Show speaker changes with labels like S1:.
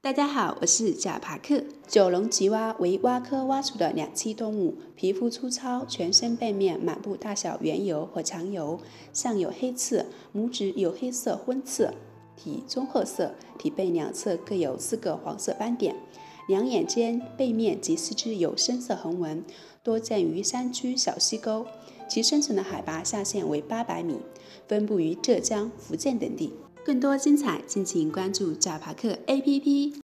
S1: 大家好，我是贾帕克。九龙棘蛙为蛙科蛙属的两栖动物，皮肤粗糙，全身背面满布大小圆疣或长疣，上有黑刺，拇指有黑色昏刺，体棕褐色，体背两侧各有4个黄色斑点，两眼间、背面及四肢有深色横纹，多见于山区小溪沟，其生存的海拔下限为800米，分布于浙江、福建等地。更多精彩，敬请关注贾帕克 APP。